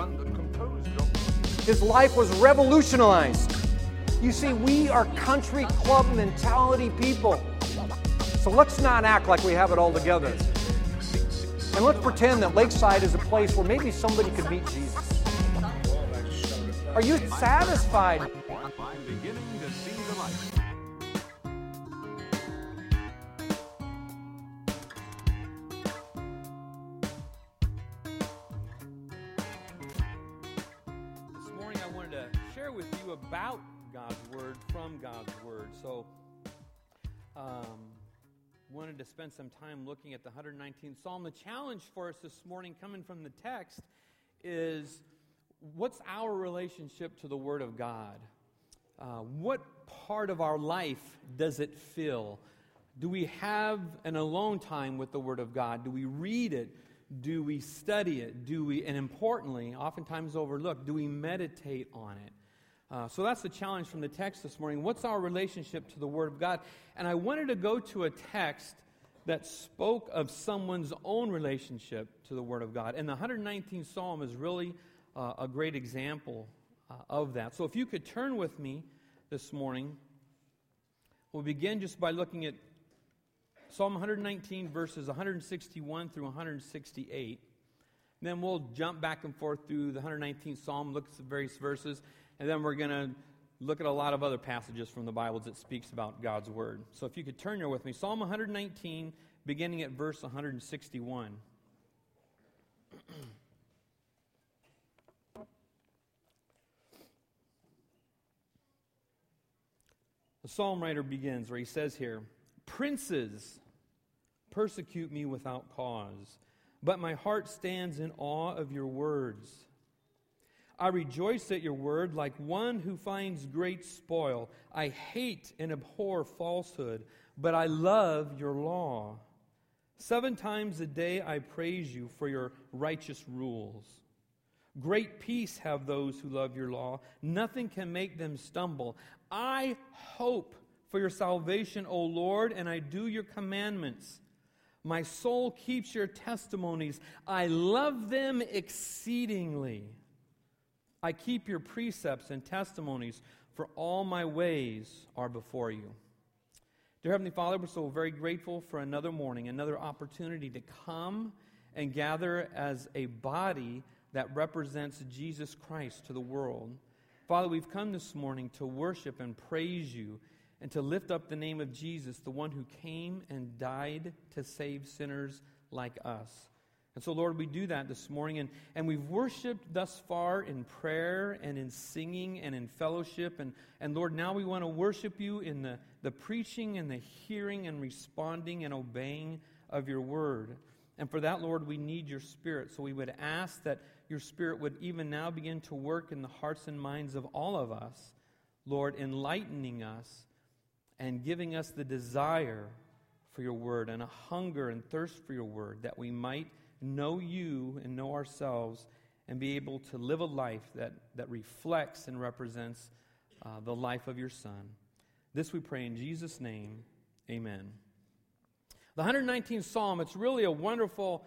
His life was revolutionized. You see, we are country club mentality people. So let's not act like we have it all together. And let's pretend that Lakeside is a place where maybe somebody could meet Jesus. Are you satisfied? I'm beginning to see the light. This morning I wanted to share with you about God's Word from God's Word. So, wanted to spend some time looking at the 119th Psalm. The challenge for us this morning, coming from the text, is what's our relationship to the Word of God? What part of our life does it fill? Do we have an alone time with the Word of God? Do we read it? Do we study it? Do we, and importantly, oftentimes overlooked, do we meditate on it? So that's the challenge from the text this morning. What's our relationship to the Word of God? And I wanted to go to a text that spoke of someone's own relationship to the Word of God. And the 119th Psalm is really a great example of that. So if you could turn with me this morning, we'll begin just by looking at Psalm 119, verses 161 through 168. Then we'll jump back and forth through the 119th Psalm, look at the various verses, and then we're going to look at a lot of other passages from the Bible that speaks about God's Word. So if you could turn there with me, Psalm 119, beginning at verse 161. The psalm writer begins where he says here, "Princes persecute me without cause, but my heart stands in awe of your words. I rejoice at your word like one who finds great spoil. I hate and abhor falsehood, but I love your law. 7 times a day I praise you for your righteous rules. Great peace have those who love your law. Nothing can make them stumble. I hope for your salvation, O Lord, and I do your commandments. My soul keeps your testimonies. I love them exceedingly. I keep your precepts and testimonies, for all my ways are before you." Dear Heavenly Father, we're so very grateful for another morning, another opportunity to come and gather as a body that represents Jesus Christ to the world. Father, we've come this morning to worship and praise you and to lift up the name of Jesus, the one who came and died to save sinners like us. And so, Lord, we do that this morning, and we've worshiped thus far in prayer and in singing and in fellowship. And Lord, now we want to worship you in the preaching and the hearing and responding and obeying of your word. And for that, Lord, we need your Spirit. So we would ask that your Spirit would even now begin to work in the hearts and minds of all of us, Lord, enlightening us and giving us the desire for your word and a hunger and thirst for your word, that we might know you and know ourselves and be able to live a life that reflects and represents the life of your Son. This we pray in Jesus' name, amen. The 119th Psalm, it's really a wonderful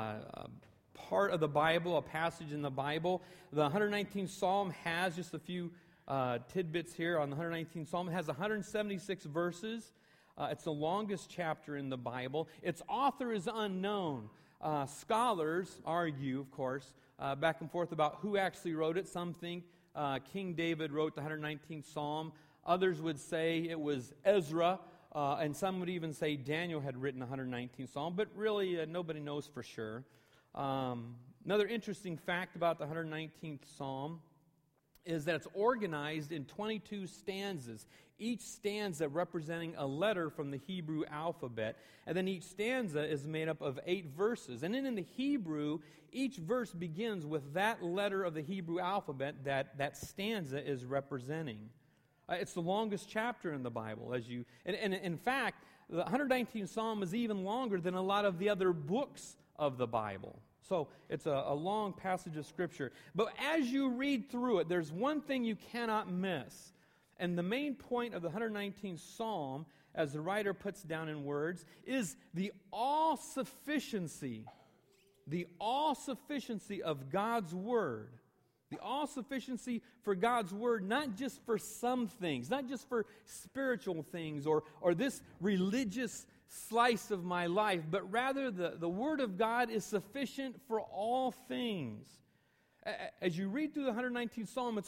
part of the Bible, a passage in the Bible. The 119th Psalm has just a few tidbits here on the 119th Psalm. It has 176 verses. It's the longest chapter in the Bible. Its author is unknown. Scholars argue, of course, back and forth about who actually wrote it. Some think King David wrote the 119th Psalm. Others would say it was Ezra, and some would even say Daniel had written the 119th Psalm, but really nobody knows for sure. Another interesting fact about the 119th Psalm is that it's organized in 22 stanzas, each stanza representing a letter from the Hebrew alphabet. And then each stanza is made up of 8 verses. And then in the Hebrew, each verse begins with that letter of the Hebrew alphabet that stanza is representing. It's the longest chapter in the Bible. And in fact, the 119th Psalm is even longer than a lot of the other books of the Bible. So it's a long passage of Scripture. But as you read through it, there's one thing you cannot miss. And the main point of the 119th Psalm, as the writer puts down in words, is the all-sufficiency the all-sufficiency of God's Word. The all-sufficiency for God's Word, not just for some things, not just for spiritual things or this religious slice of my life, but rather the Word of God is sufficient for all things. As you read through the 119th Psalm,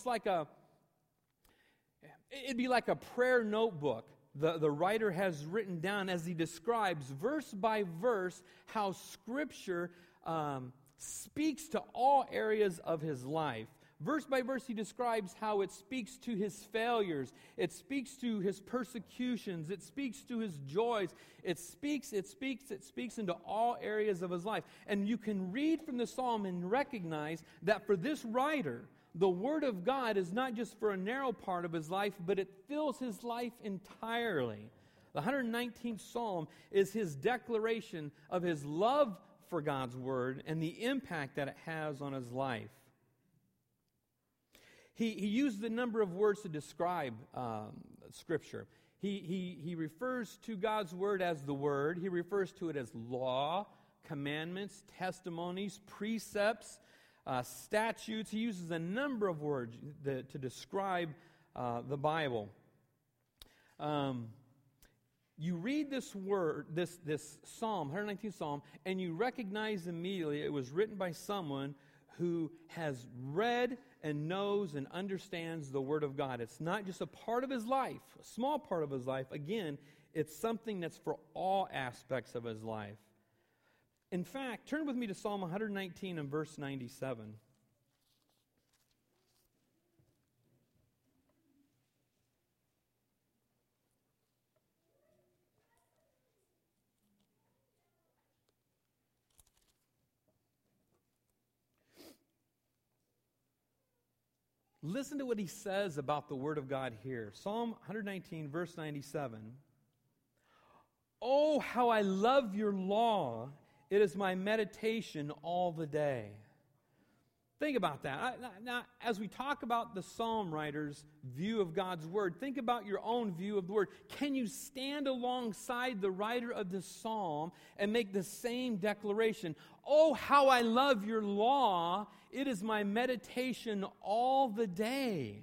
it'd be like a prayer notebook the writer has written down as he describes verse by verse how Scripture speaks to all areas of his life. Verse by verse, he describes how it speaks to his failures, it speaks to his persecutions, it speaks to his joys, it speaks into all areas of his life. And you can read from the psalm and recognize that for this writer, the Word of God is not just for a narrow part of his life, but it fills his life entirely. The 119th Psalm is his declaration of his love for God's Word and the impact that it has on his life. He used a number of words to describe Scripture. He refers to God's Word as the Word. He refers to it as law, commandments, testimonies, precepts, statutes. He uses a number of words to describe the Bible. You read this word, this Psalm, 119th Psalm, and you recognize immediately it was written by someone who has read and knows and understands the Word of God. It's not just a part of his life, a small part of his life. Again, it's something that's for all aspects of his life. In fact, turn with me to Psalm 119 and verse 97. Listen to what he says about the Word of God here. Psalm 119, verse 97. Oh, how I love your law. It is my meditation all the day. Think about that. Now, as we talk about the psalm writer's view of God's Word, think about your own view of the Word. Can you stand alongside the writer of this psalm and make the same declaration? Oh, how I love your law. It is my meditation all the day.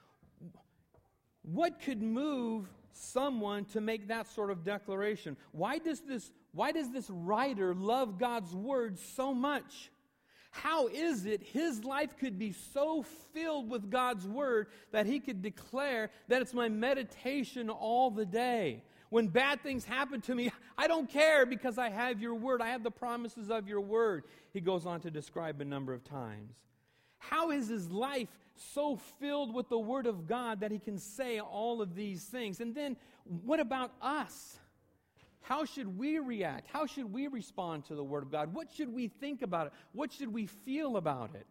What could move someone to make that sort of declaration? Why does this writer love God's Word so much? How is it his life could be so filled with God's Word that he could declare that it's my meditation all the day? When bad things happen to me, I don't care because I have your Word. I have the promises of your Word. He goes on to describe a number of times. How is his life so filled with the Word of God that he can say all of these things? And then, what about us? How should we react? How should we respond to the Word of God? What should we think about it? What should we feel about it?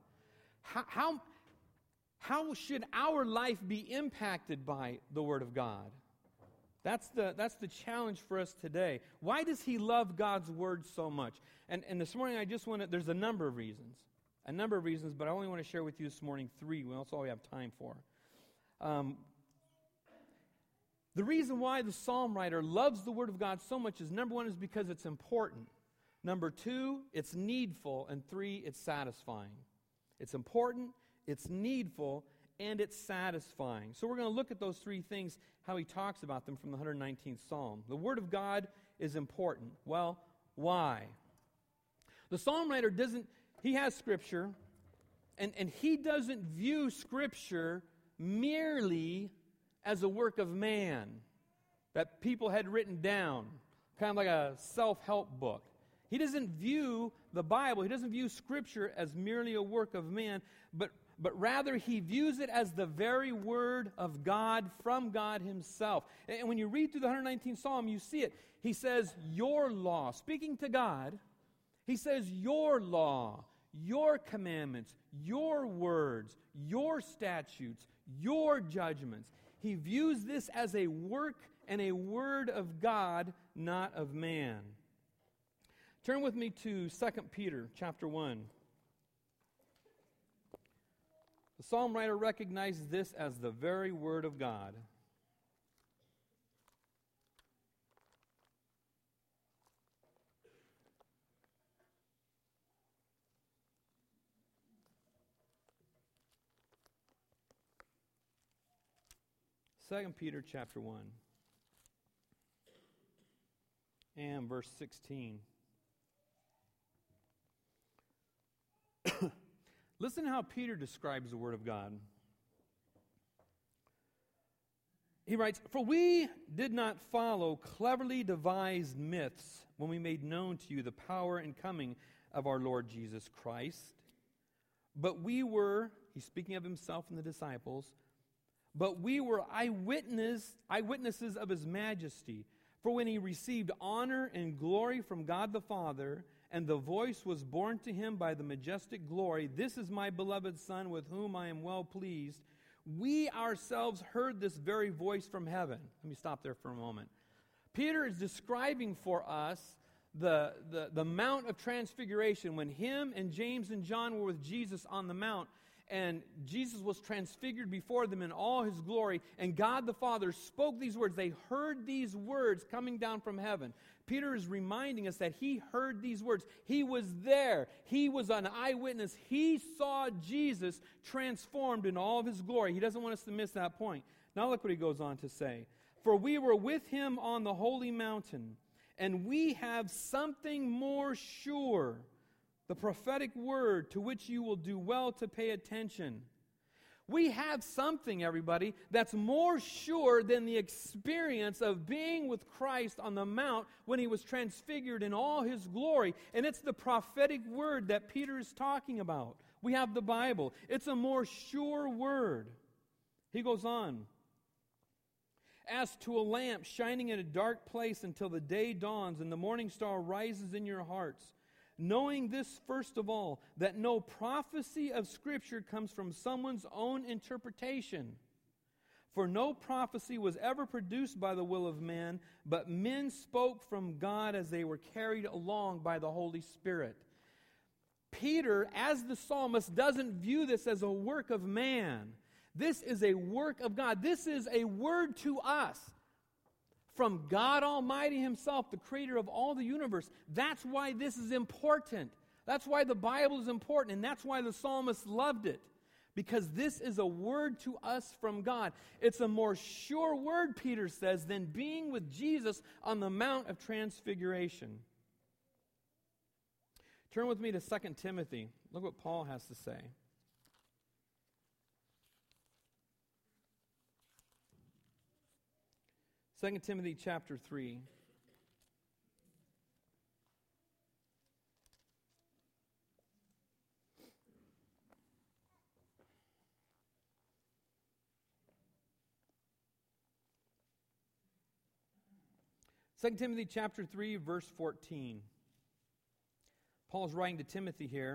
How should our life be impacted by the Word of God? That's the challenge for us today. Why does he love God's Word so much? And this morning there's a number of reasons, but I only want to share with you this morning 3. That's all we have time for. The reason why the psalm writer loves the Word of God so much is, number 1, is because it's important. Number 2, it's needful. And 3, it's satisfying. It's important, it's needful, and it's satisfying. So we're going to look at those 3 things, how he talks about them from the 119th Psalm. The Word of God is important. Well, why? The psalm writer he has Scripture, and he doesn't view Scripture merely as a work of man that people had written down, kind of like a self-help book. He doesn't view the Bible, he doesn't view Scripture as merely a work of man, but rather he views it as the very Word of God from God himself. And when you read through the 119th Psalm, you see it. He says, your law, speaking to God, he says, your law, your commandments, your words, your statutes, your judgments. He views this as a work and a word of God, not of man. Turn with me to 2 Peter chapter 1. The psalm writer recognizes this as the very word of God. 2 Peter chapter 1 and verse 16. Listen how Peter describes the Word of God. He writes, "For we did not follow cleverly devised myths when we made known to you the power and coming of our Lord Jesus Christ. But we were," he's speaking of himself and the disciples, "but we were eyewitnesses of his majesty. For when he received honor and glory from God the Father, and the voice was borne to him by the majestic glory, 'This is my beloved Son, with whom I am well pleased,' we ourselves heard this very voice from heaven." Let me stop there for a moment. Peter is describing for us the Mount of Transfiguration, when him and James and John were with Jesus on the Mount, and Jesus was transfigured before them in all his glory, and God the Father spoke these words. They heard these words coming down from heaven. Peter is reminding us that he heard these words. He was there. He was an eyewitness. He saw Jesus transformed in all of his glory. He doesn't want us to miss that point. Now look what he goes on to say. "For we were with him on the holy mountain, and we have something more sure, the prophetic word, to which you will do well to pay attention." We have something, everybody, that's more sure than the experience of being with Christ on the Mount when he was transfigured in all his glory. And it's the prophetic word that Peter is talking about. We have the Bible. It's a more sure word. He goes on. "As to a lamp shining in a dark place until the day dawns and the morning star rises in your hearts, knowing this first of all, that no prophecy of Scripture comes from someone's own interpretation. For no prophecy was ever produced by the will of man, but men spoke from God as they were carried along by the Holy Spirit." Peter, as the psalmist, doesn't view this as a work of man. This is a work of God. This is a word to us from God Almighty himself, the creator of all the universe. That's why this is important. That's why the Bible is important, and that's why the psalmist loved it. Because this is a word to us from God. It's a more sure word, Peter says, than being with Jesus on the Mount of Transfiguration. Turn with me to 2 Timothy. Look what Paul has to say. 2 Timothy chapter 3. Second Timothy chapter 3, verse 14. Paul's writing to Timothy here,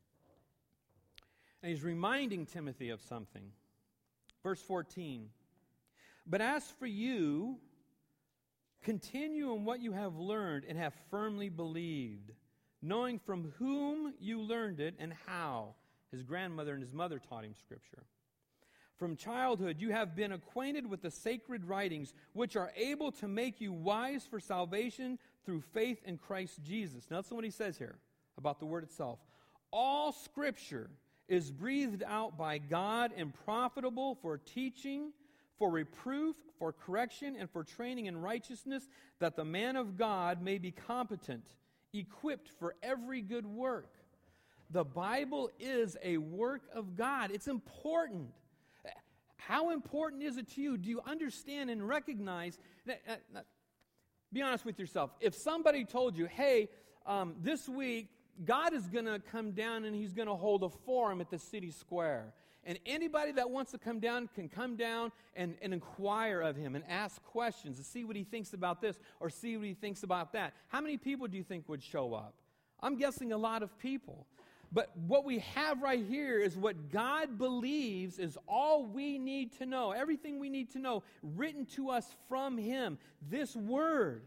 and he's reminding Timothy of something. Verse 14. "But as for you, continue in what you have learned and have firmly believed, knowing from whom you learned it and how." His grandmother and his mother taught him Scripture. "From childhood you have been acquainted with the sacred writings, which are able to make you wise for salvation through faith in Christ Jesus." Now listen to what he says here about the word itself. "All Scripture is breathed out by God and profitable for teaching, for reproof, for correction, and for training in righteousness, that the man of God may be competent, equipped for every good work." The Bible is a work of God. It's important. How important is it to you? Do you understand and recognize that? Be honest with yourself. If somebody told you, hey, this week, God is going to come down and he's going to hold a forum at the city square. And anybody that wants to come down can come down and inquire of him and ask questions to see what he thinks about this or see what he thinks about that. How many people do you think would show up? I'm guessing a lot of people. But what we have right here is what God believes is all we need to know. Everything we need to know written to us from him. This word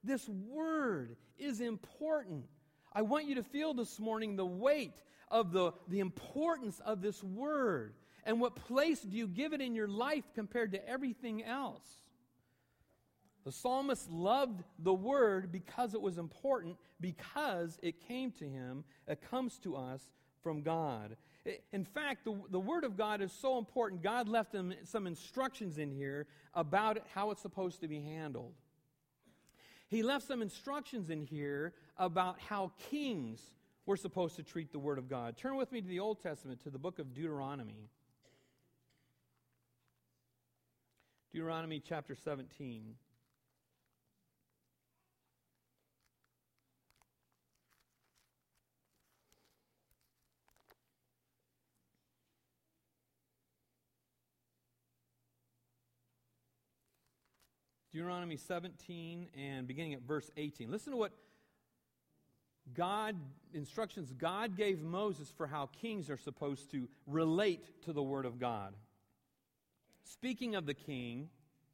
is important. I want you to feel this morning the weight of the importance of this word. And what place do you give it in your life compared to everything else? The psalmist loved the word because it was important, because it came to him, it comes to us from God. In fact, the Word of God is so important, God left them some instructions in here about it, how it's supposed to be handled. He left some instructions in here about how kings were supposed to treat the Word of God. Turn with me to the Old Testament, to the book of Deuteronomy. Deuteronomy chapter 17. Deuteronomy 17 and beginning at verse 18. Listen to what instructions God gave Moses for how kings are supposed to relate to the Word of God. Speaking of the king,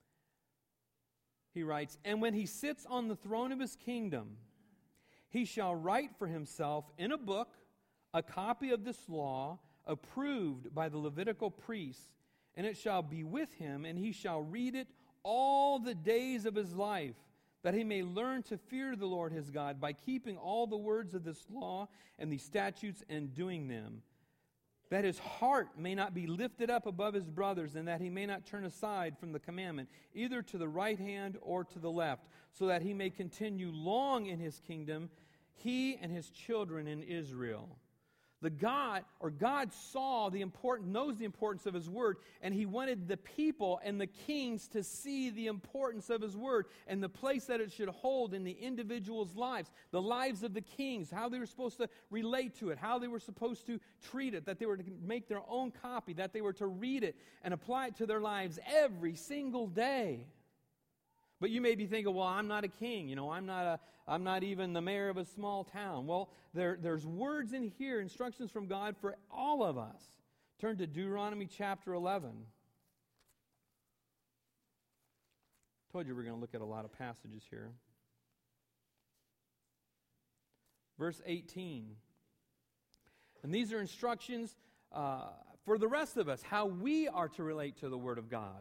he writes, "And when he sits on the throne of his kingdom, he shall write for himself in a book a copy of this law approved by the Levitical priests, and it shall be with him, and he shall read it all the days of his life, that he may learn to fear the Lord his God by keeping all the words of this law and these statutes and doing them, that his heart may not be lifted up above his brothers, and that he may not turn aside from the commandment, either to the right hand or to the left, so that he may continue long in his kingdom, he and his children in Israel." God knows the importance of His Word, and He wanted the people and the kings to see the importance of His Word and the place that it should hold in the individuals' lives, the lives of the kings, how they were supposed to relate to it, how they were supposed to treat it, that they were to make their own copy, that they were to read it and apply it to their lives every single day. But you may be thinking, well, I'm not a king. I'm not even the mayor of a small town. Well, there's words in here, instructions from God for all of us. Turn to Deuteronomy chapter 11. Told you we're going to look at a lot of passages here. Verse 18. And these are instructions for the rest of us, how we are to relate to the Word of God.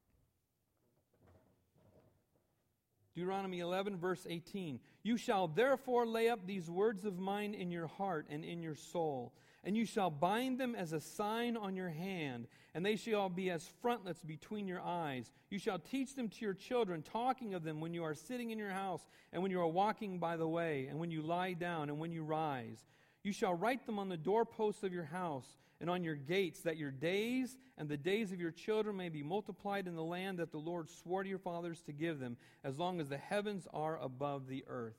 Deuteronomy 11, verse 18. "You shall therefore lay up these words of mine in your heart and in your soul, and you shall bind them as a sign on your hand, and they shall be as frontlets between your eyes. You shall teach them to your children, talking of them when you are sitting in your house, and when you are walking by the way, and when you lie down, and when you rise. You shall write them on the doorposts of your house and on your gates, that your days and the days of your children may be multiplied in the land that the Lord swore to your fathers to give them, as long as the heavens are above the earth."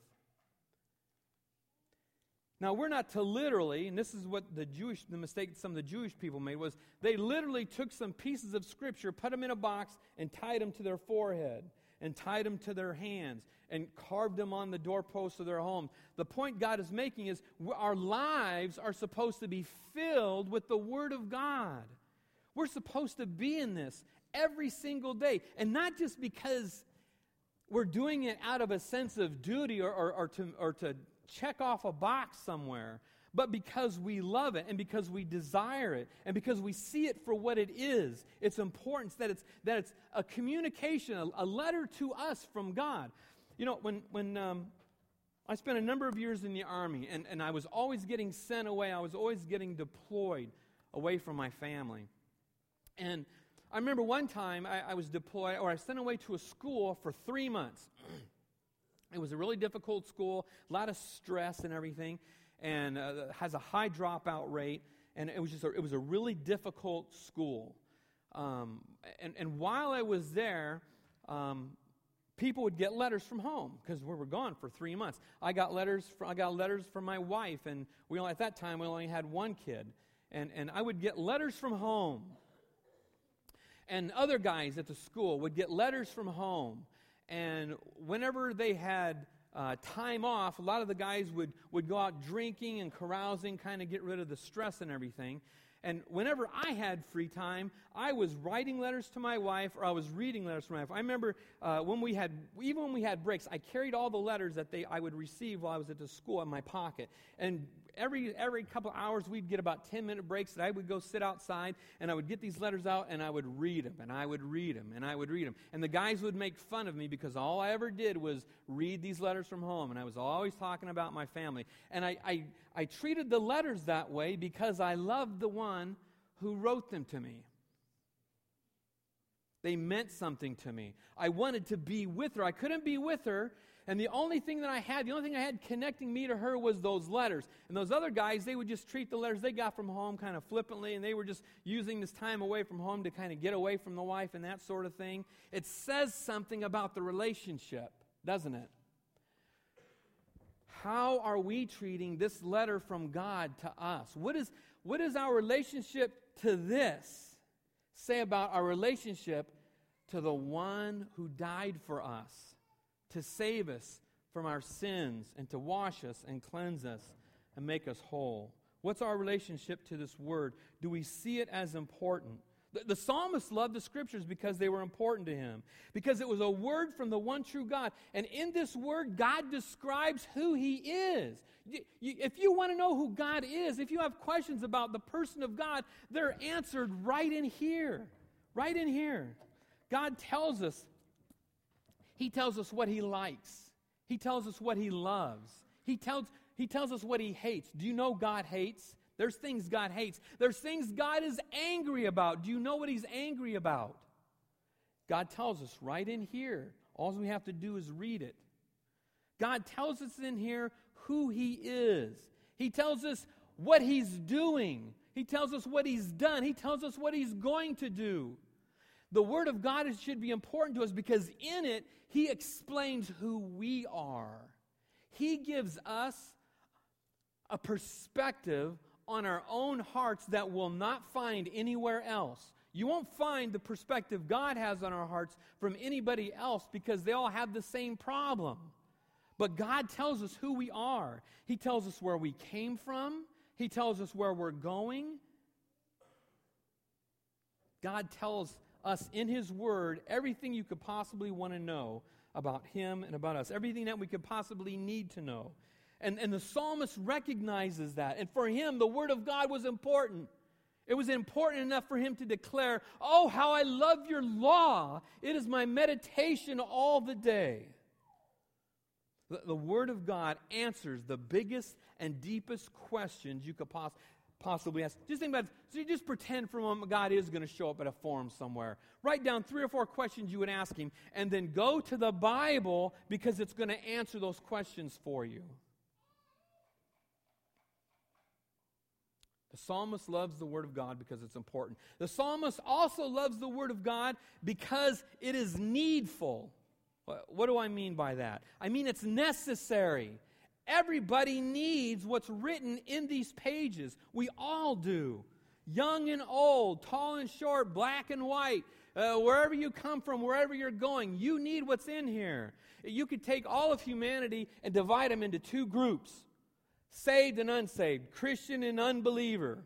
Now, we're not to literally, and this is what the mistake some of the Jewish people made, was they literally took some pieces of Scripture, put them in a box, and tied them to their forehead, and tied them to their hands, and carved them on the doorposts of their homes. The point God is making is our lives are supposed to be filled with the Word of God. We're supposed to be in this every single day, and not just because we're doing it out of a sense of duty or to check off a box somewhere, but because we love it and because we desire it and because we see it for what it is. Its importance, that it's a communication, a letter to us from God. When I spent a number of years in the Army, and I was always getting sent away, I was always getting deployed away from my family. And I remember one time I was deployed, or I was sent away to a school for 3 months. It was a really difficult school, a lot of stress and everything, and has a high dropout rate, and it was a really difficult school. And while I was there, people would get letters from home because we were gone for 3 months. I got letters from my wife, and at that time we only had one kid, and I would get letters from home. And other guys at the school would get letters from home, and whenever they had time off, a lot of the guys would go out drinking and carousing, kind of get rid of the stress and everything. And whenever I had free time, I was writing letters to my wife, or I was reading letters to my wife. I remember when we had breaks, I carried all the letters that I would receive while I was at the school in my pocket. And every couple of hours we'd get about 10-minute breaks that I would go sit outside and I would get these letters out and I would read them and I would read them and I would read them. And the guys would make fun of me because all I ever did was read these letters from home, and I was always talking about my family. And I treated the letters that way because I loved the one who wrote them to me. They meant something to me. I wanted to be with her. I couldn't be with her, and the only thing I had connecting me to her was those letters. And those other guys, they would just treat the letters they got from home kind of flippantly, and they were just using this time away from home to kind of get away from the wife and that sort of thing. It says something about the relationship, doesn't it? How are we treating this letter from God to us? What is our relationship to this say about our relationship to the one who died for us, to save us from our sins and to wash us and cleanse us and make us whole? What's our relationship to this word? Do we see it as important? The psalmist loved the Scriptures because they were important to him, because it was a word from the one true God. And in this word, God describes who He is. If you want to know who God is, if you have questions about the person of God, they're answered right in here. Right in here. God tells us. He tells us what He likes. He tells us what He loves. He tells us what He hates. Do you know God hates? There's things God hates. There's things God is angry about. Do you know what He's angry about? God tells us right in here. All we have to do is read it. God tells us in here who He is. He tells us what He's doing. He tells us what He's done. He tells us what He's going to do. The Word of God should be important to us because in it, He explains who we are. He gives us a perspective on our own hearts that we'll not find anywhere else. You won't find the perspective God has on our hearts from anybody else because they all have the same problem. But God tells us who we are. He tells us where we came from. He tells us where we're going. God tells us in His Word everything you could possibly want to know about Him and about us, everything that we could possibly need to know. And the psalmist recognizes that. And for him, the Word of God was important. It was important enough for him to declare, "Oh, how I love your law. It is my meditation all the day." The Word of God answers the biggest and deepest questions you could possibly ask. Just think about it. So you just pretend for a moment God is going to show up at a forum somewhere. Write down 3 or 4 questions you would ask Him, and then go to the Bible because it's going to answer those questions for you. The psalmist loves the Word of God because it's important. The psalmist also loves the Word of God because it is needful. What do I mean by that? I mean it's necessary. Everybody needs what's written in these pages. We all do. Young and old, tall and short, black and white, wherever you come from, wherever you're going, you need what's in here. You could take all of humanity and divide them into 2 groups. Saved and unsaved, Christian and unbeliever.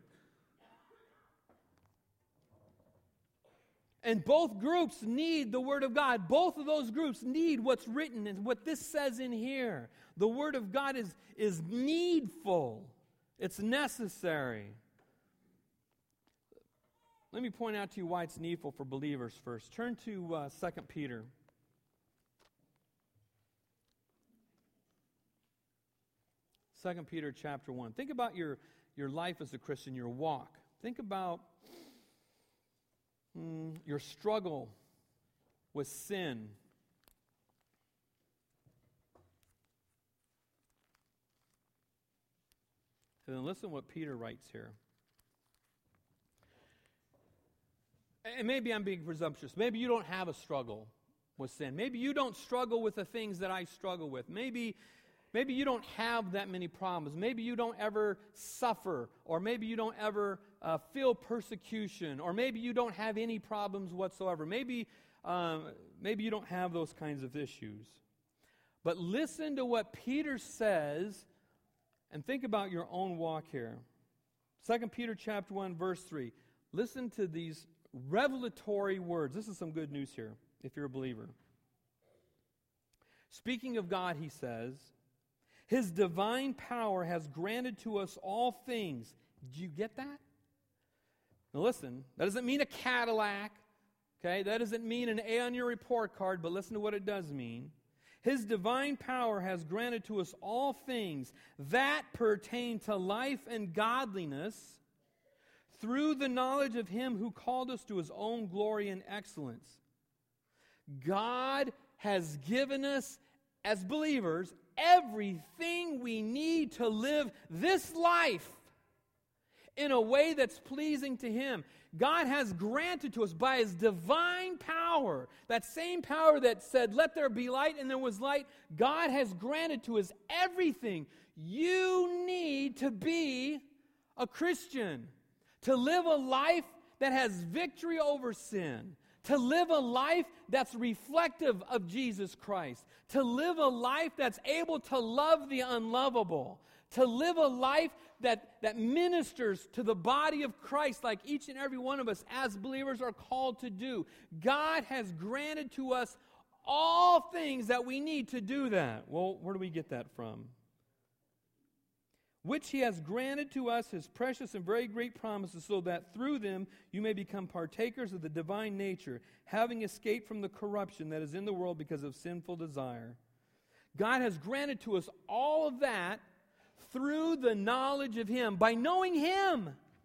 And both groups need the Word of God. Both of those groups need what's written and what this says in here. The Word of God is needful. It's necessary. Let me point out to you why it's needful for believers first. Turn to 2 Peter. 2 Peter chapter 1. Think about your life as a Christian, your walk. Think about your struggle with sin. And then listen to what Peter writes here. And maybe I'm being presumptuous. Maybe you don't have a struggle with sin. Maybe you don't struggle with the things that I struggle with. Maybe you don't have that many problems. Maybe you don't ever suffer, or maybe you don't ever feel persecution, or maybe you don't have any problems whatsoever. Maybe you don't have those kinds of issues. But listen to what Peter says and think about your own walk here. 2 Peter chapter 1, verse 3. Listen to these revelatory words. This is some good news here, if you're a believer. Speaking of God, he says, His divine power has granted to us all things. Did you get that? Now listen, that doesn't mean a Cadillac. Okay, that doesn't mean an A on your report card, but listen to what it does mean. His divine power has granted to us all things that pertain to life and godliness through the knowledge of Him who called us to His own glory and excellence. God has given us, as believers, everything we need to live this life in a way that's pleasing to Him. God has granted to us by His divine power, that same power that said, let there be light, and there was light, God has granted to us everything you need to be a Christian, to live a life that has victory over sin, to live a life that's reflective of Jesus Christ, to live a life that's able to love the unlovable, to live a life that ministers to the body of Christ like each and every one of us as believers are called to do. God has granted to us all things that we need to do that. Well, where do we get that from? Which He has granted to us His precious and very great promises, so that through them you may become partakers of the divine nature, having escaped from the corruption that is in the world because of sinful desire. God has granted to us all of that through the knowledge of Him, by knowing Him.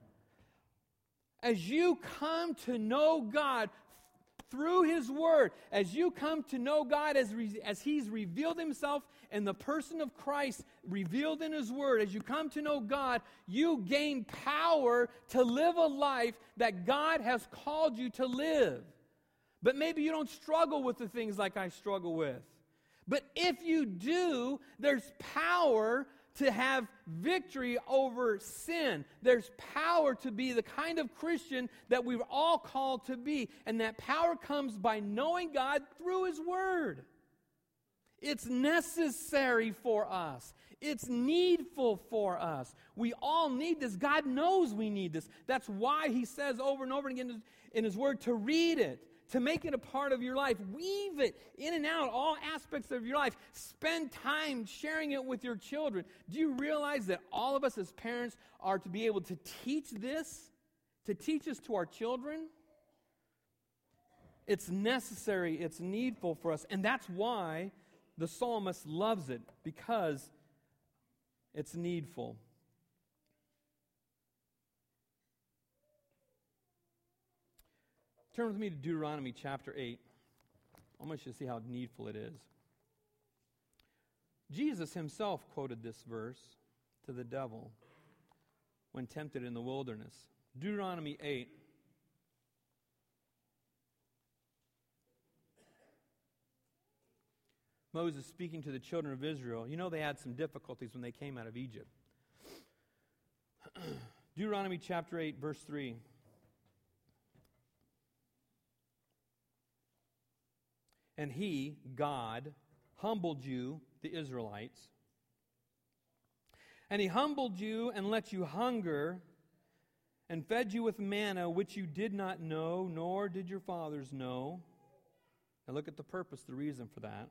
As you come to know God through His Word, as you come to know God as He's revealed Himself in the person of Christ, revealed in His Word, as you come to know God, you gain power to live a life that God has called you to live. But maybe you don't struggle with the things like I struggle with. But if you do, there's power to have victory over sin. There's power to be the kind of Christian that we're all called to be. And that power comes by knowing God through His Word. It's necessary for us. It's needful for us. We all need this. God knows we need this. That's why He says over and over again in His Word to read it, to make it a part of your life. Weave it in and out, all aspects of your life. Spend time sharing it with your children. Do you realize that all of us as parents are to be able to teach this, to teach this to our children? It's necessary, it's needful for us. And that's why the psalmist loves it, because it's needful. Turn with me to Deuteronomy chapter 8. I want you to see how needful it is. Jesus Himself quoted this verse to the devil when tempted in the wilderness. Deuteronomy 8. Moses speaking to the children of Israel. You know they had some difficulties when they came out of Egypt. Deuteronomy chapter 8, verse 3. And He, God, humbled you, the Israelites. And He humbled you and let you hunger and fed you with manna, which you did not know, nor did your fathers know. Now look at the purpose, the reason for that.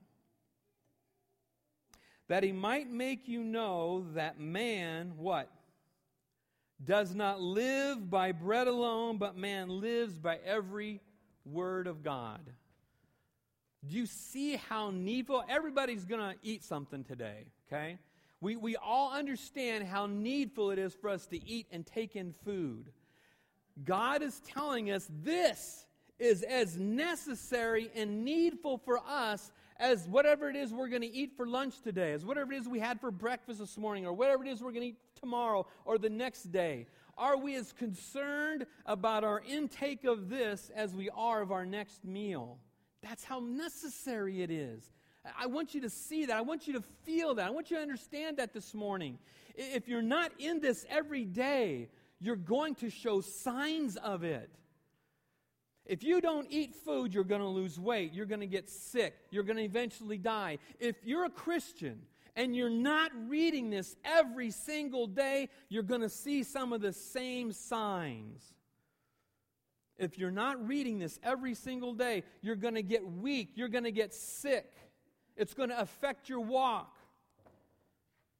That He might make you know that man, what? Does not live by bread alone, but man lives by every word of God. Do you see how needful? Everybody's going to eat something today, okay? We all understand how needful it is for us to eat and take in food. God is telling us this is as necessary and needful for us as whatever it is we're going to eat for lunch today, as whatever it is we had for breakfast this morning, or whatever it is we're going to eat tomorrow or the next day. Are we as concerned about our intake of this as we are of our next meal? That's how necessary it is. I want you to see that. I want you to feel that. I want you to understand that this morning. If you're not in this every day, you're going to show signs of it. If you don't eat food, you're going to lose weight. You're going to get sick. You're going to eventually die. If you're a Christian and you're not reading this every single day, you're going to see some of the same signs. If you're not reading this every single day, you're going to get weak. You're going to get sick. It's going to affect your walk.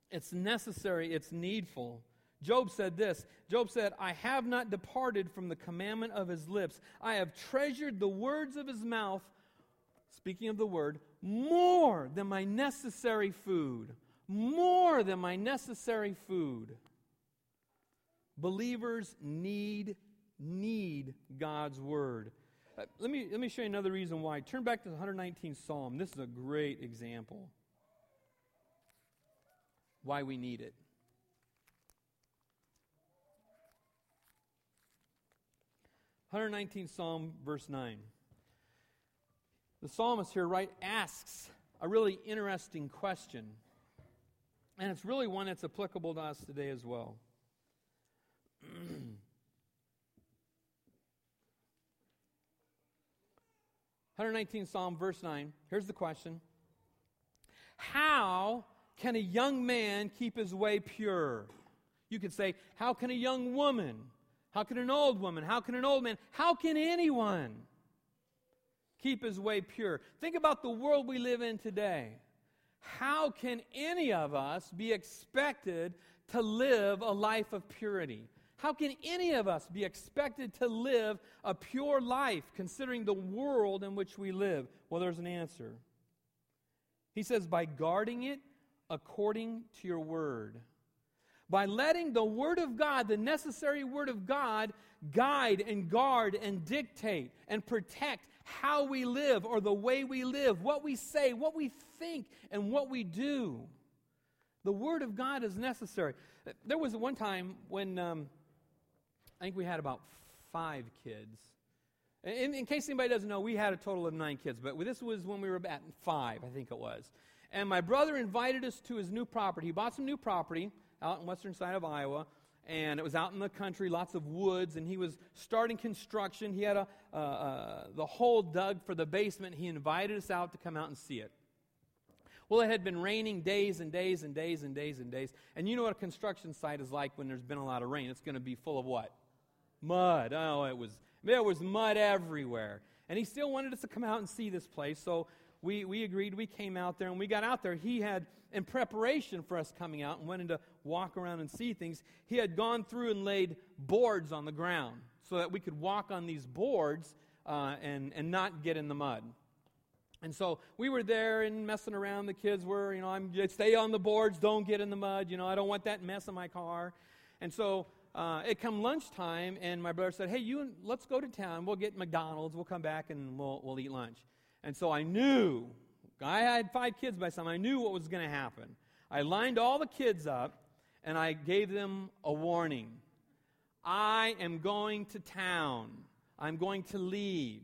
It's necessary. It's needful. Job said this. Job said, I have not departed from the commandment of his lips. I have treasured the words of his mouth, speaking of the word, more than my necessary food. More than my necessary food. Believers need God's word. Let me show you another reason why. Turn back to the 119th Psalm. This is a great example why we need it. 119th Psalm, verse 9. The psalmist here asks a really interesting question. And it's really one that's applicable to us today as well. 119th Psalm, verse 9. Here's the question. How can a young man keep his way pure? You could say, how can a young woman? How can an old woman? How can an old man? How can anyone keep his way pure? Think about the world we live in today. How can any of us be expected to live a life of purity? How can any of us be expected to live a pure life considering the world in which we live? Well, there's an answer. He says, by guarding it according to your word. By letting the Word of God, the necessary Word of God, guide and guard and dictate and protect how we live or the way we live, what we say, what we think, and what we do. The Word of God is necessary. There was one time when I think we had about 5 kids. In case anybody doesn't know, we had a total of 9 kids, but this was when we were at 5, I think it was. And my brother invited us to his new property. He bought some new property out in western side of Iowa, and it was out in the country, lots of woods, and he was starting construction. He had the hole dug for the basement. He invited us out to come out and see it. Well, it had been raining days and days and days and days and days, and you know what a construction site is like when there's been a lot of rain. It's going to be full of what? Mud. Oh, there was mud everywhere. And he still wanted us to come out and see this place, so we agreed. We came out there, and we got out there. He had, in preparation for us coming out and wanting to walk around and see things, he had gone through and laid boards on the ground so that we could walk on these boards and not get in the mud. And so we were there and messing around. The kids were, stay on the boards, don't get in the mud. I don't want that mess in my car. And so it come lunchtime, and my brother said, hey, let's go to town. We'll get McDonald's. We'll come back, and we'll eat lunch. And so I knew, I had 5 kids by the time, I knew what was going to happen. I lined all the kids up, and I gave them a warning. I am going to town. I'm going to leave.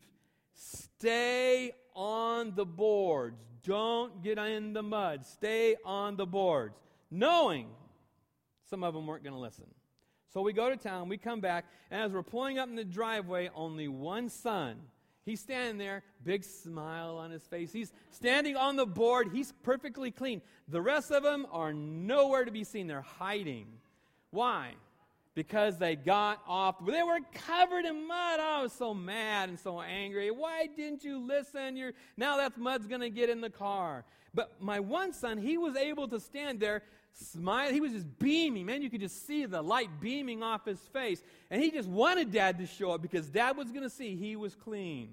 Stay on the boards. Don't get in the mud. Stay on the boards. Knowing some of them weren't going to listen. So we go to town, we come back, and as we're pulling up in the driveway, only one son, he's standing there, big smile on his face. He's standing on the board. He's perfectly clean. The rest of them are nowhere to be seen. They're hiding. Why? Because they got off. They were covered in mud. I was so mad and so angry. Why didn't you listen? Now that mud's going to get in the car. But my one son, he was able to stand there, smile. He was just beaming. Man, you could just see the light beaming off his face. And he just wanted Dad to show up because Dad was going to see he was clean.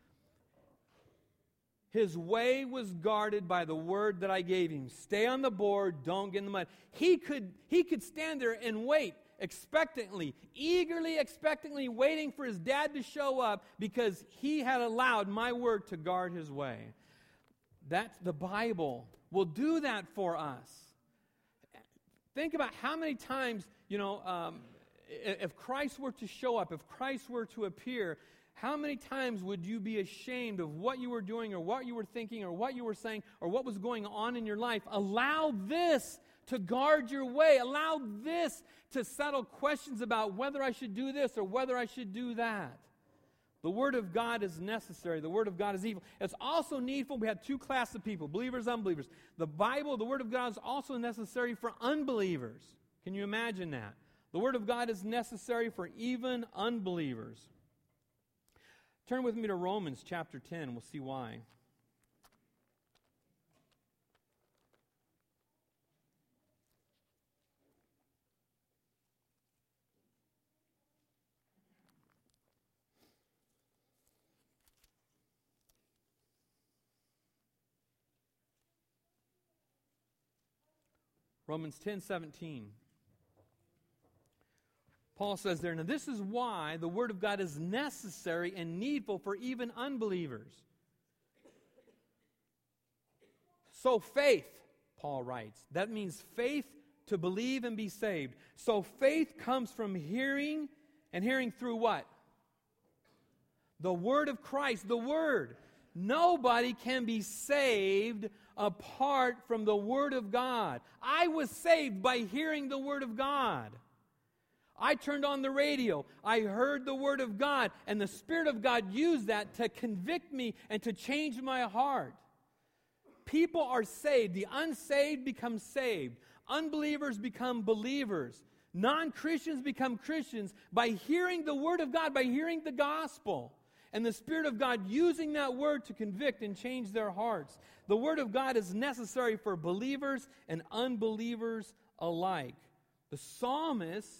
His way was guarded by the word that I gave him. Stay on the board, don't get in the mud. He could stand there and wait expectantly, eagerly, expectantly waiting for his dad to show up because he had allowed my word to guard his way. That's the Bible will do that for us. Think about how many times, if Christ were to show up, if Christ were to appear, how many times would you be ashamed of what you were doing or what you were thinking or what you were saying or what was going on in your life? Allow this to guard your way. Allow this to settle questions about whether I should do this or whether I should do that. The Word of God is necessary. The Word of God is evil. It's also needful. We have 2 classes of people, believers, unbelievers. The Bible, the Word of God is also necessary for unbelievers. Can you imagine that? The Word of God is necessary for even unbelievers. Turn with me to Romans chapter 10. We'll see why. Romans 10:17. Paul says there, now this is why the Word of God is necessary and needful for even unbelievers. So faith, Paul writes, that means faith to believe and be saved. So faith comes from hearing, and hearing through what? The Word of Christ, the Word. Nobody can be saved apart from the Word of God. I was saved by hearing the Word of God. I turned on the radio. I heard the Word of God, and the Spirit of God used that to convict me and to change my heart. People are saved. The unsaved become saved. Unbelievers become believers. Non-Christians become Christians by hearing the Word of God, by hearing the gospel. And the Spirit of God using that Word to convict and change their hearts. The Word of God is necessary for believers and unbelievers alike. The psalmist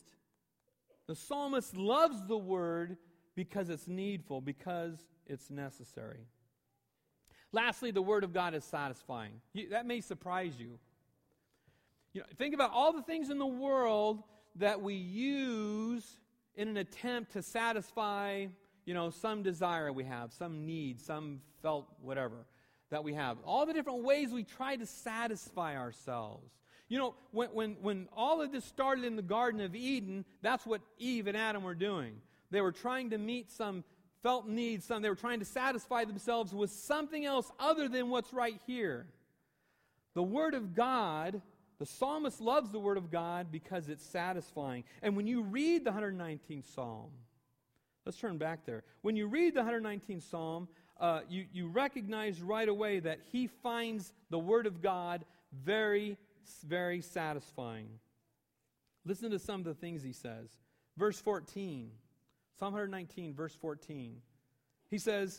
loves the Word because it's needful, because it's necessary. Lastly, the Word of God is satisfying. That may surprise you. Think about all the things in the world that we use in an attempt to satisfy, some desire we have, some need, some felt whatever that we have. All the different ways we try to satisfy ourselves. When all of this started in the Garden of Eden, that's what Eve and Adam were doing. They were trying to meet some felt needs. They were trying to satisfy themselves with something else other than what's right here. The Word of God, the psalmist loves the Word of God because it's satisfying. And when you read the 119th Psalm, let's turn back there. When you read the 119th Psalm, you recognize right away that he finds the Word of God very, very satisfying. Listen to some of the things he says. Verse 14, Psalm 119, verse 14. He says,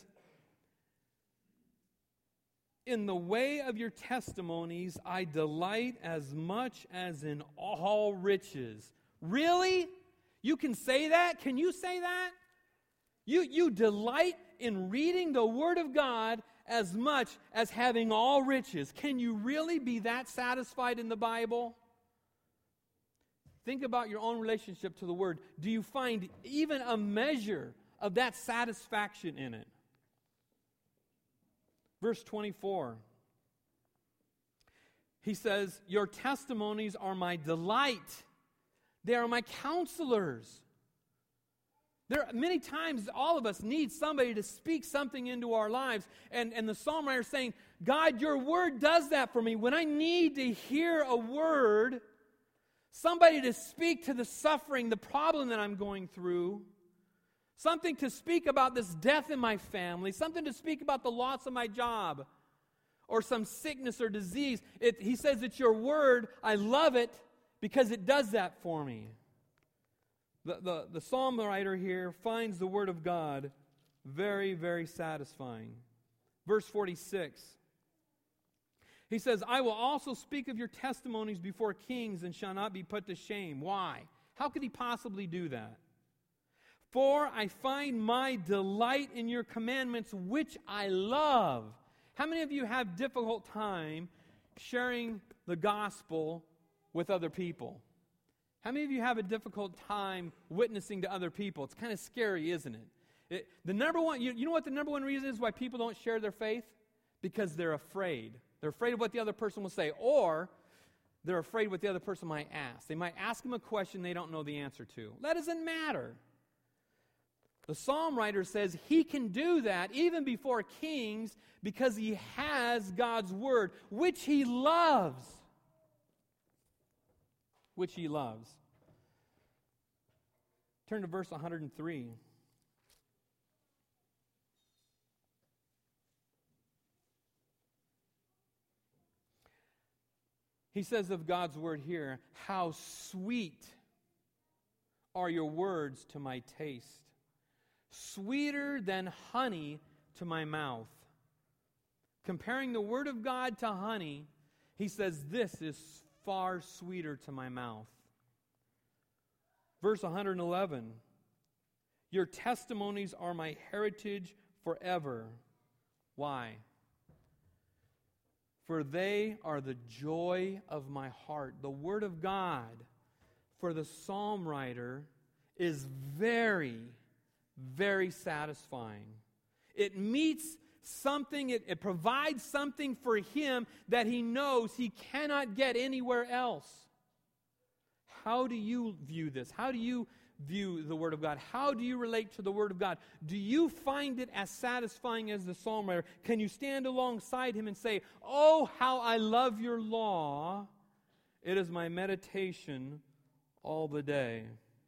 in the way of your testimonies I delight as much as in all riches. Really? You can say that? Can you say that? You delight in reading the Word of God as much as having all riches. Can you really be that satisfied in the Bible? Think about your own relationship to the Word. Do you find even a measure of that satisfaction in it? Verse 24. He says, your testimonies are my delight. They are my counselors. There are many times all of us need somebody to speak something into our lives. And the psalm writer is saying, God, your Word does that for me. When I need to hear a word, somebody to speak to the suffering, the problem that I'm going through, something to speak about this death in my family, something to speak about the loss of my job, or some sickness or disease. He says it's your Word. I love it because it does that for me. The psalm writer here finds the Word of God very, very satisfying. Verse 46. He says, I will also speak of your testimonies before kings and shall not be put to shame. Why? How could he possibly do that? For I find my delight in your commandments, which I love. How many of you have difficult time sharing the gospel with other people? How many of you have a difficult time witnessing to other people? It's kind of scary, isn't it? The number one, you know what the number one reason is why people don't share their faith? Because they're afraid. They're afraid of what the other person will say, or they're afraid what the other person might ask. They might ask them a question they don't know the answer to. That doesn't matter. The psalm writer says he can do that even before kings because he has God's Word, which he loves. Which he loves. Turn to verse 103. He says of God's Word here, how sweet are your words to my taste, sweeter than honey to my mouth. Comparing the Word of God to honey, he says this is far sweeter to my mouth. Verse 111, your testimonies are my heritage forever. Why? for they are the joy of my heart. The Word of God for the psalm writer is very, very satisfying. It meets something, it provides something for him that he knows he cannot get anywhere else. How do you view this? How do you view the Word of God? How do you relate to the Word of God? Do you find it as satisfying as the psalm writer? Can you stand alongside him and say, "Oh, how I love your law. It is my meditation all the day."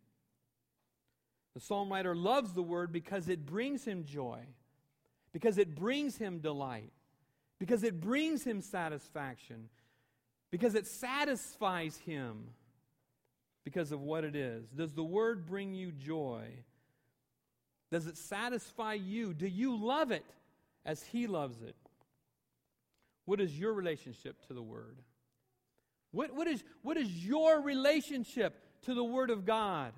The psalm writer loves the Word because it brings him joy, because it brings him delight, because it brings him satisfaction, because it satisfies him because of what it is. Does the Word bring you joy? Does it satisfy you? Do you love it as he loves it? What is your relationship to the Word? What is your relationship to the Word of God?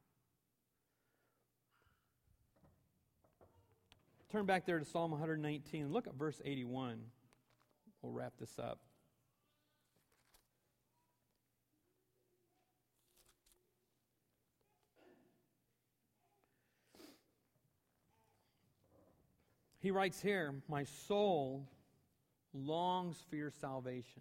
Turn back there to Psalm 119 and look at verse 81. We'll wrap this up. He writes here, "My soul longs for your salvation."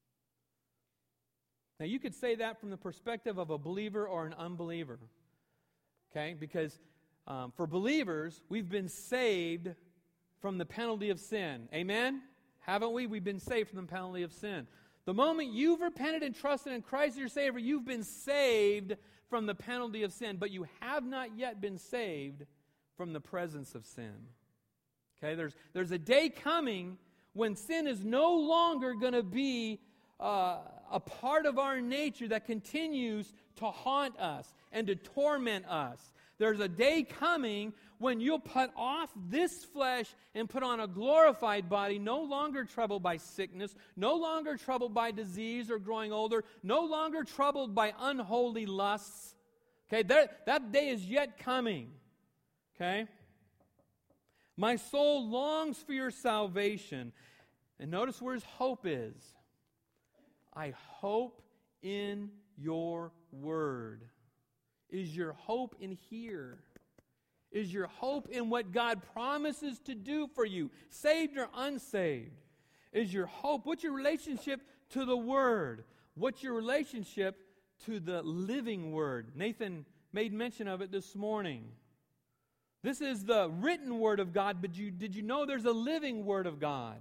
Now you could say that from the perspective of a believer or an unbeliever. Okay? Because for believers, we've been saved from the penalty of sin. Amen? Haven't we? We've been saved from the penalty of sin. The moment you've repented and trusted in Christ as your Savior, you've been saved from the penalty of sin. But you have not yet been saved from the presence of sin. Okay, there's a day coming when sin is no longer going to be a part of our nature that continues to haunt us and to torment us. There's a day coming when you'll put off this flesh and put on a glorified body, no longer troubled by sickness, no longer troubled by disease or growing older, no longer troubled by unholy lusts. Okay, that day is yet coming. Okay? My soul longs for your salvation. And notice where his hope is. I hope in your word. Is your hope in here? Is your hope in what God promises to do for you, saved or unsaved? Is your hope, what's your relationship to the Word? What's your relationship to the living Word? Nathan made mention of it this morning. This is the written Word of God, but did you know there's a living Word of God?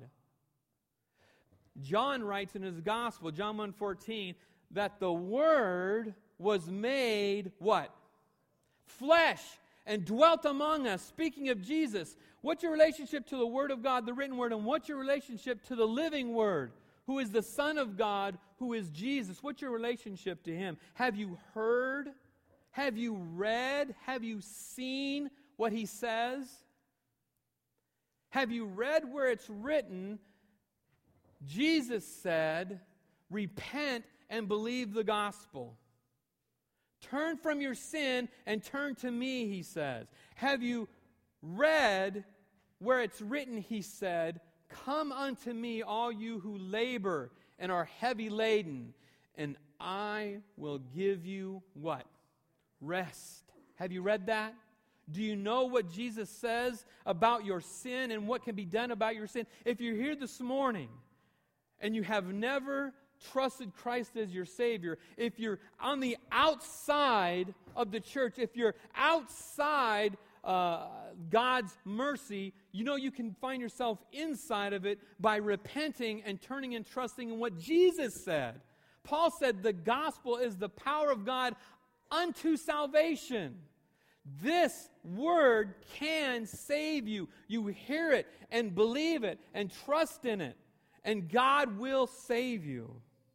John writes in his Gospel, John 1:14, that the Word was made, what? Flesh, and dwelt among us. Speaking of Jesus, what's your relationship to the Word of God, the written Word, and what's your relationship to the living Word, who is the Son of God, who is Jesus? What's your relationship to Him? Have you heard? Have you read? Have you seen what He says? Have you read where it's written, Jesus said, repent and believe the gospel. Turn from your sin and turn to me, He says. Have you read where it's written, He said, come unto me, all you who labor and are heavy laden, and I will give you what? Rest. Have you read that? Do you know what Jesus says about your sin and what can be done about your sin? If you're here this morning and you have never trusted Christ as your Savior, if you're on the outside of the church, if you're outside God's mercy, you know you can find yourself inside of it by repenting and turning and trusting in what Jesus said. Paul said the gospel is the power of God unto salvation. This word can save you. You hear it and believe it and trust in it, and God will save you.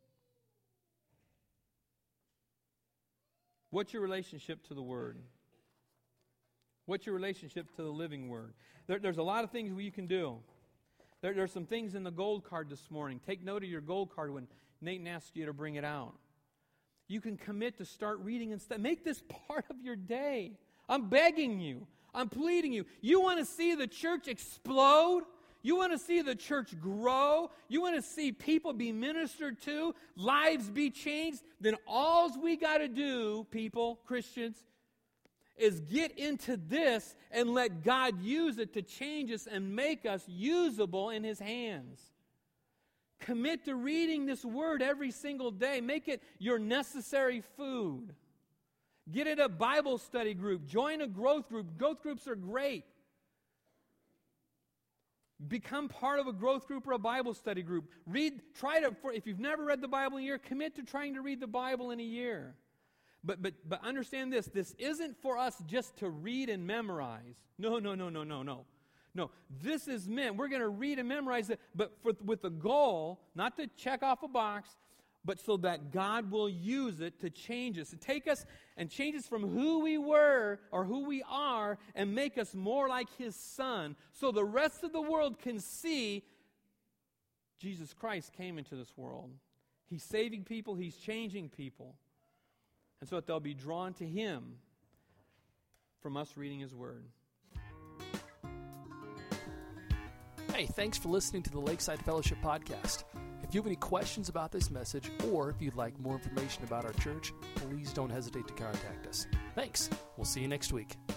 What's your relationship to the Word? What's your relationship to the living Word? There's a lot of things you can do. There's some things in the gold card this morning. Take note of your gold card when Nate asks you to bring it out. You can commit to start reading and make this part of your day. I'm begging you. I'm pleading you. You want to see the church explode? You want to see the church grow? You want to see people be ministered to, lives be changed? Then all we got to do, people, Christians, is get into this and let God use it to change us and make us usable in His hands. Commit to reading this Word every single day. Make it your necessary food. Get in a Bible study group. Join a growth group. Growth groups are great. Become part of a growth group or a Bible study group. If you've never read the Bible in a year, commit to trying to read the Bible in a year. But understand this. This isn't for us just to read and memorize. No. No, this is meant, we're going to read and memorize it, but with the goal, not to check off a box, but so that God will use it to change us, to take us and change us from who we were or who we are and make us more like His Son, so the rest of the world can see Jesus Christ came into this world. He's saving people, He's changing people, and so that they'll be drawn to Him from us reading His Word. Hey, thanks for listening to the Lakeside Fellowship Podcast. If you have any questions about this message, or if you'd like more information about our church, please don't hesitate to contact us. Thanks. We'll see you next week.